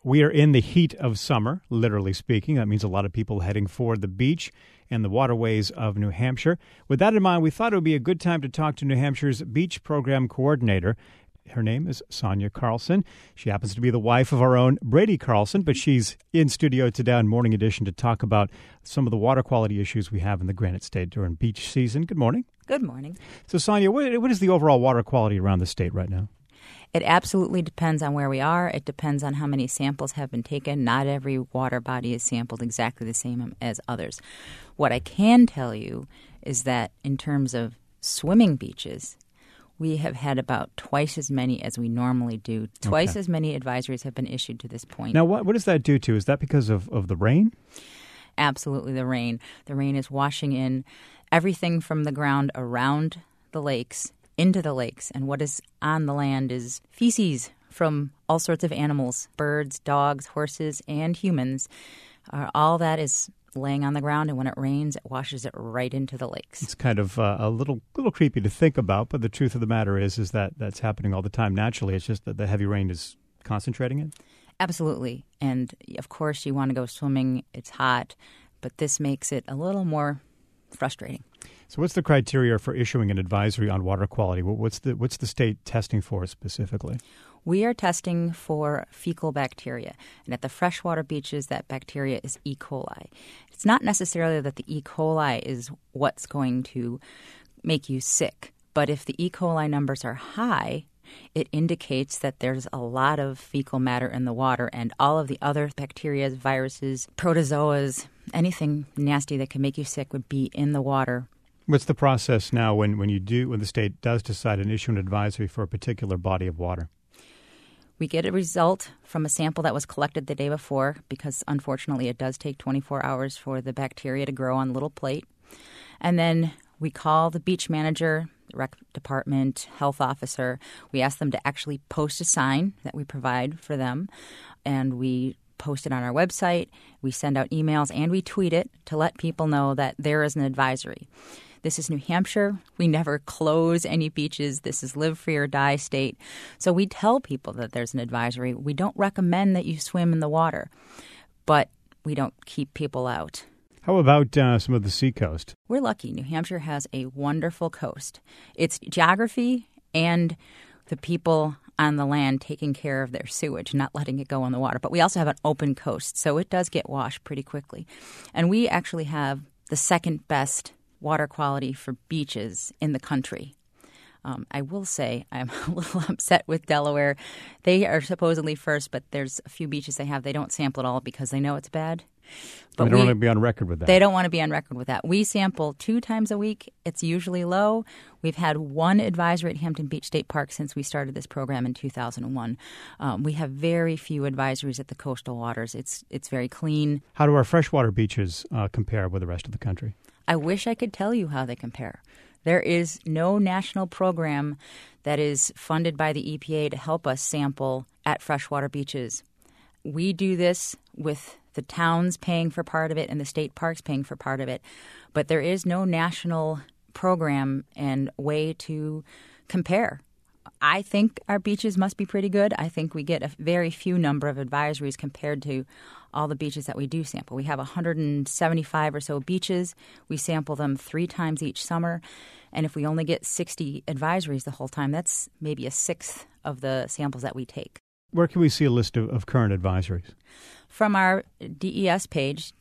We are in the heat of summer, literally speaking. That means a lot of people heading for the beach and the waterways of New Hampshire. With that in mind, we thought it would be a good time to talk to New Hampshire's beach program coordinator. Her name is Sonia Carlson. She happens to be the wife of our own Brady Carlson, but she's in studio today on Morning Edition to talk about some of the water quality issues we have in the Granite State during beach season. Good morning. Good morning. So, Sonia, what is the overall water quality around the state right now? It absolutely depends on where we are. It depends on how many samples have been taken. Not every water body is sampled exactly the same as others. What I can tell you is that in terms of swimming beaches, we have had about twice as many as we normally do. Twice as many advisories have been issued to this point. Now, what does that do to? Is that because of the rain? Absolutely, the rain. The rain is washing in everything from the ground around the lakes into the lakes, and what is on the land is feces from all sorts of animals, birds, dogs, horses, and humans. All that is laying on the ground, and when it rains, it washes it right into the lakes. It's kind of a little creepy to think about, but the truth of the matter is that that's happening all the time naturally. It's just that the heavy rain is concentrating it. Absolutely, and of course you want to go swimming. It's hot, but this makes it a little more frustrating. So what's the criteria for issuing an advisory on water quality? What's the state testing for specifically? We are testing for fecal bacteria. And at the freshwater beaches, that bacteria is E. coli. It's not necessarily that the E. coli is what's going to make you sick. But if the E. coli numbers are high, it indicates that there's a lot of fecal matter in the water, and all of the other bacteria, viruses, protozoas, anything nasty that can make you sick would be in the water. What's the process now when the state does decide and issue an advisory for a particular body of water? We get a result from a sample that was collected the day before, because unfortunately it does take 24 hours for the bacteria to grow on a little plate. And then we call the beach manager, the rec department, health officer. We ask them to actually post a sign that we provide for them, and we post it on our website. We send out emails, and we tweet it to let people know that there is an advisory. This is New Hampshire. We never close any beaches. This is live free or die state. So we tell people that there's an advisory. We don't recommend that you swim in the water, but we don't keep people out. How about some of the seacoast? We're lucky. New Hampshire has a wonderful coast. It's geography and the people on the land taking care of their sewage, not letting it go in the water. But we also have an open coast, so it does get washed pretty quickly. And we actually have the second best water quality for beaches in the country. I will say I'm a little upset with Delaware. They are supposedly first, but there's a few beaches they don't sample at all because they know it's bad. But they don't want to be on record with that. They don't want to be on record with that. We sample 2 times a week. It's usually low. We've had one advisory at Hampton Beach State Park since we started this program in 2001. We have very few advisories at the coastal waters. It's very clean. How do our freshwater beaches compare with the rest of the country? I wish I could tell you how they compare. There is no national program that is funded by the EPA to help us sample at freshwater beaches. We do this with the towns paying for part of it and the state parks paying for part of it. But there is no national program and way to compare. I think our beaches must be pretty good. I think we get a very few number of advisories compared to all the beaches that we do sample. We have 175 or so beaches. We sample them 3 times each summer. And if we only get 60 advisories the whole time, that's maybe a sixth of the samples that we take. Where can we see a list of current advisories? From our DES page,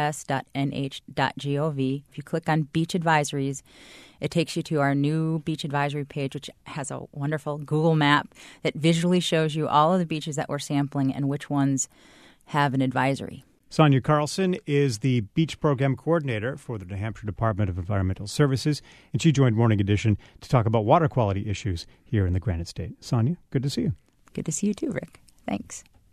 des.nh.gov, if you click on Beach Advisories, it takes you to our new beach advisory page, which has a wonderful Google map that visually shows you all of the beaches that we're sampling and which ones have an advisory. Sonia Carlson is the beach program coordinator for the New Hampshire Department of Environmental Services, and she joined Morning Edition to talk about water quality issues here in the Granite State. Sonia, good to see you. Good to see you too, Rick. Thanks.